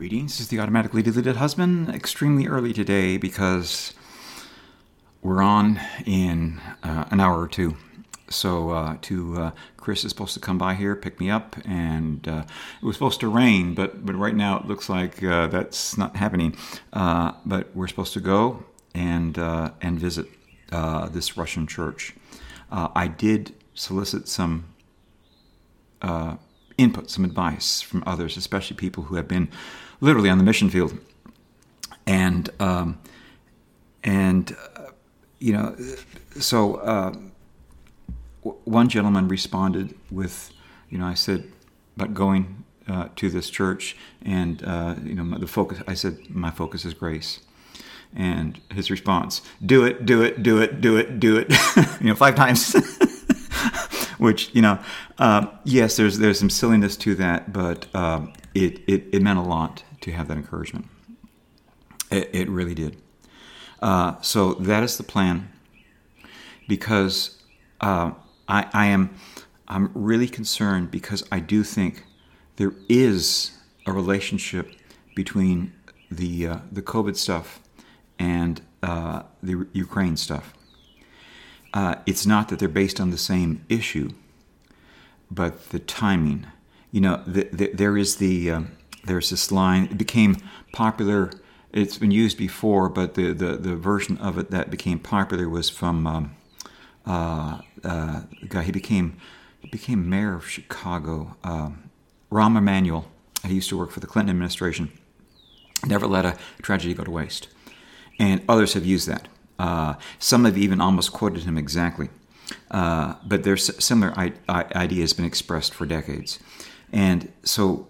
Greetings, this is the automatically deleted husband. Extremely early today because we're on in an hour or two. So Chris is supposed to come by here, pick me up, and it was supposed to rain, but right now it looks like that's not happening. But we're supposed to go and visit this Russian church. I did solicit some input, some advice from others, especially people who have been literally on the mission field. And one gentleman responded with, I said about going to this church, and the focus. I said my focus is grace, and his response: "Do it, do it, do it, do it, do it," 5 times. Which yes, there's some silliness to that, but it meant a lot to have that encouragement. It really did. So that is the plan, because I'm really concerned, because I do think there is a relationship between the COVID stuff and the Ukraine stuff. It's not that they're based on the same issue, but the timing. There's this line. It became popular. It's been used before, but the version of it that became popular was from the guy. He became mayor of Chicago. Rahm Emanuel. He used to work for the Clinton administration. Never let a tragedy go to waste, and others have used that. Some have even almost quoted him exactly. But there's similar ideas been expressed for decades. And so,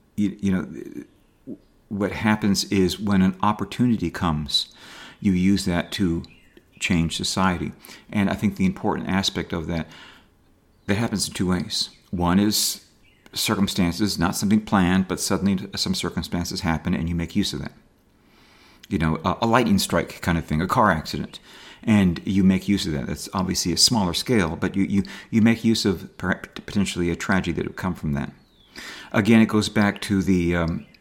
what happens is when an opportunity comes, you use that to change society. And I think the important aspect of that happens in 2 ways. One is circumstances, not something planned, but suddenly some circumstances happen and you make use of that. A lightning strike kind of thing, a car accident, and you make use of that. That's obviously a smaller scale, but you make use of potentially a tragedy that would come from that. Again, it goes back to the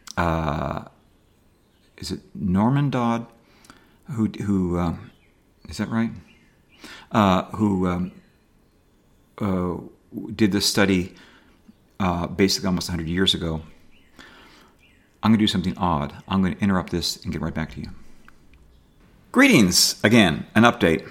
is it Norman Dodd, who is that right? Who did this study basically almost 100 years ago. I'm going to do something odd. I'm going to interrupt this and get right back to you. Greetings again. An update.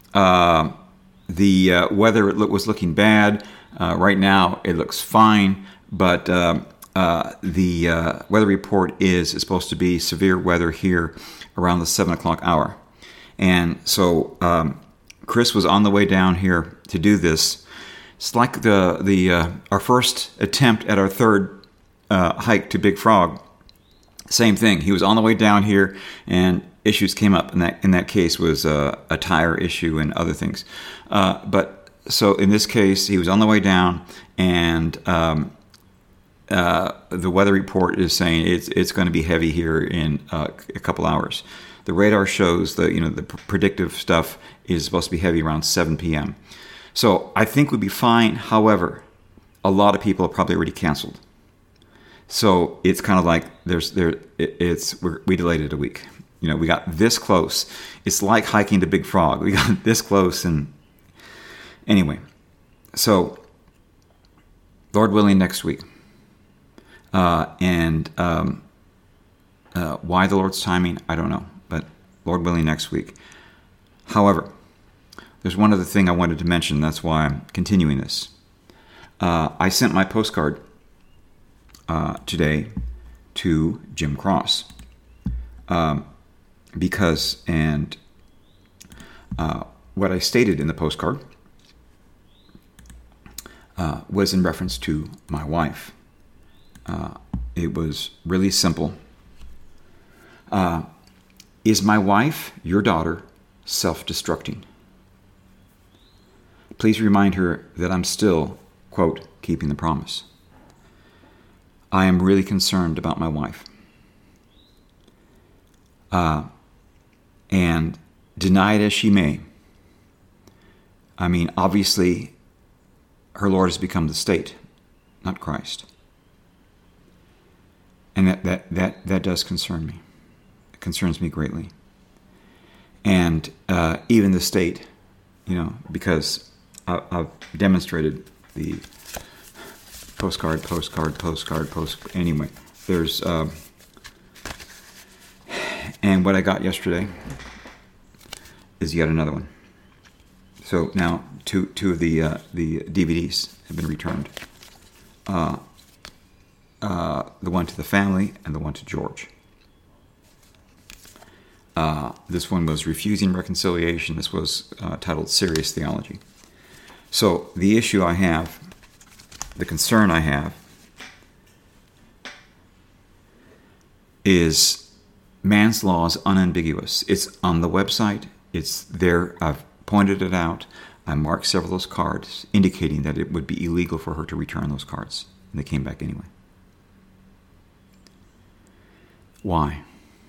The weather was looking bad. Right now it looks fine, but the weather report is supposed to be severe weather here around the 7 o'clock hour. And so Chris was on the way down here to do this. It's like our first attempt at our third hike to Big Frog. Same thing. He was on the way down here, and issues came up. And in that case was a tire issue and other things. But so in this case, he was on the way down, and the weather report is saying it's going to be heavy here in a couple hours. The radar shows the predictive stuff is supposed to be heavy around 7 p.m. So I think we'd be fine. However, a lot of people have probably already canceled. So it's kind of like we delayed it a week. We got this close. It's like hiking to Big Frog. We got this close, and anyway. So, Lord willing, next week. Why the Lord's timing, I don't know. But Lord willing, next week. However, there's one other thing I wanted to mention. That's why I'm continuing this. I sent my postcard today to Jim Cross because what I stated in the postcard was in reference to my wife. It was really simple. Is my wife, your daughter, self-destructing? Please remind her that I'm still, quote, keeping the promise. I am really concerned about my wife. And deny it as she may. I mean, obviously, her Lord has become the state, not Christ. And that does concern me. It concerns me greatly. And even the state, because I've demonstrated the postcard. Anyway, there's and what I got yesterday is yet another one. So now two of the DVDs have been returned. The one to the family and the one to George. This one was Refusing Reconciliation. This was titled Serious Theology. So the issue I have, the concern I have, is man's law is unambiguous. It's on the website. It's there. I've pointed it out. I marked several of those cards indicating that it would be illegal for her to return those cards. And they came back anyway. Why?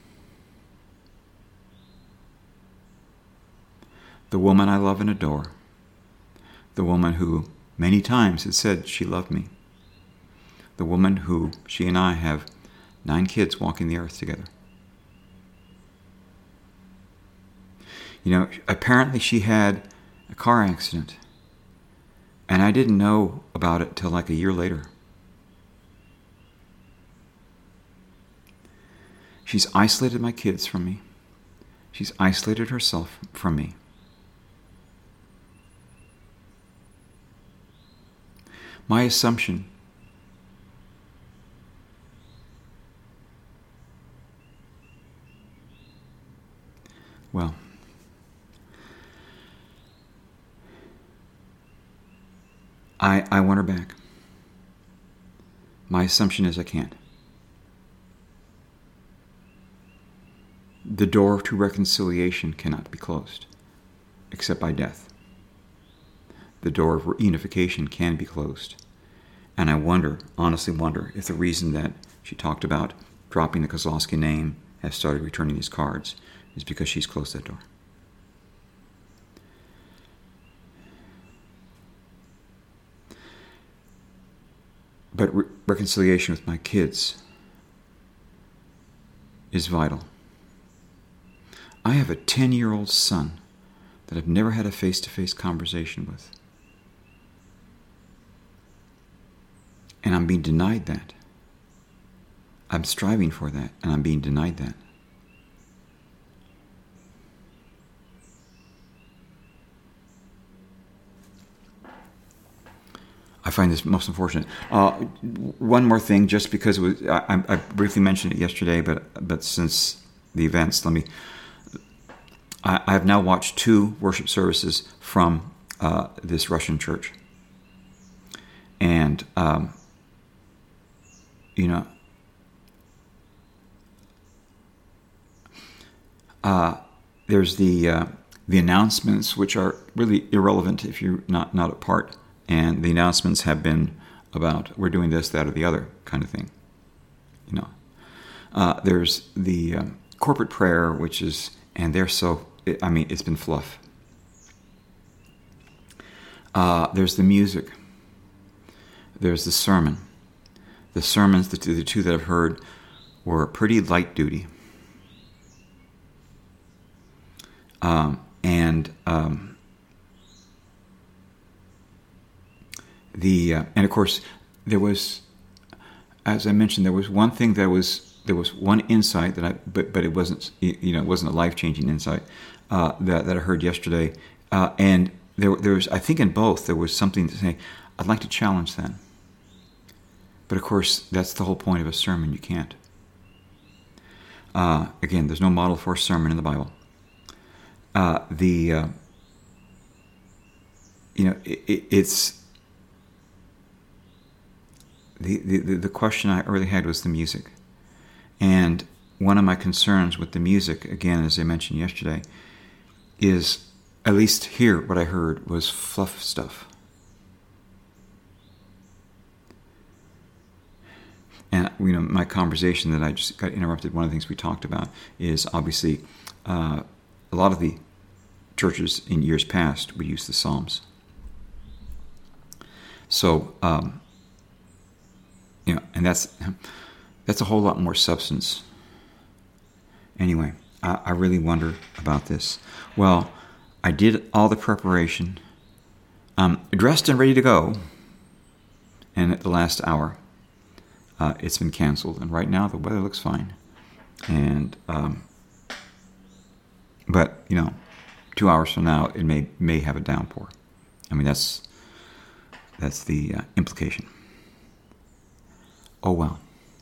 The woman I love and adore, the woman who many times has said she loved me, the woman who she and I have 9 kids walking the earth together. Apparently she had a car accident, and I didn't know about it till like a year later. She's isolated my kids from me. She's isolated herself from me. My assumption I want her back. My assumption is I can't. The door to reconciliation cannot be closed, except by death. The door of reunification can be closed. And I honestly wonder, if the reason that she talked about dropping the Kozlowski name, has started returning these cards, is because she's closed that door. But reconciliation with my kids is vital. I have a 10-year-old son that I've never had a face-to-face conversation with. And I'm being denied that. I'm striving for that, and I'm being denied that. I find this most unfortunate. One more thing, just because it was, I briefly mentioned it yesterday, but since the events, I have now watched 2 worship services from this Russian church, and there's the announcements, which are really irrelevant if you're not a part. And the announcements have been about we're doing this, that, or the other kind of thing. There's the corporate prayer, which is, and they're so, it's been fluff. There's the music. There's the sermon. The sermons, the 2 that I've heard, were pretty light duty. And of course, there was, as I mentioned, there was one thing there was one insight that but it wasn't, it wasn't a life-changing insight that I heard yesterday, and there was, I think in both, there was something to say, I'd like to challenge that. But of course, that's the whole point of a sermon. You can't. Again, there's no model for a sermon in the Bible. It's the question I really had was the music, and one of my concerns with the music, again, as I mentioned yesterday, is, at least here, what I heard was fluff stuff. And my conversation that I just got interrupted, one of the things we talked about is obviously a lot of the churches in years past would use the Psalms. So, and that's That's a whole lot more substance. Anyway, I really wonder about this. Well, I did all the preparation. I'm dressed and ready to go. And at the last hour, it's been canceled. And right now, the weather looks fine. And, but, 2 hours from now, it may have a downpour. I mean, that's the implication. Oh, well.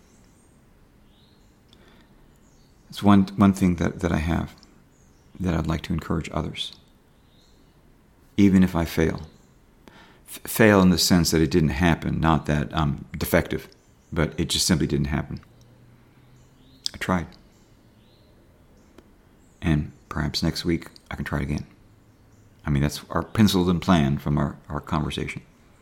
It's one thing that I have that I'd like to encourage others. Even if I fail. Fail in the sense that it didn't happen, not that I'm defective, but it just simply didn't happen. I tried. And perhaps next week I can try again. I mean, that's our penciled and planned from our conversation.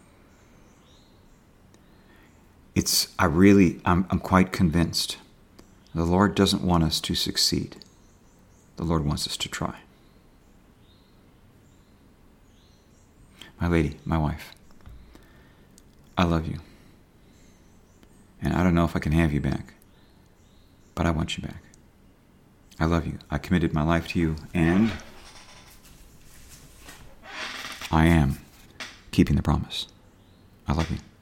I'm quite convinced the Lord doesn't want us to succeed. The Lord wants us to try. My lady, my wife, I love you. And I don't know if I can have you back, but I want you back. I love you. I committed my life to you, and I am keeping the promise. I love you.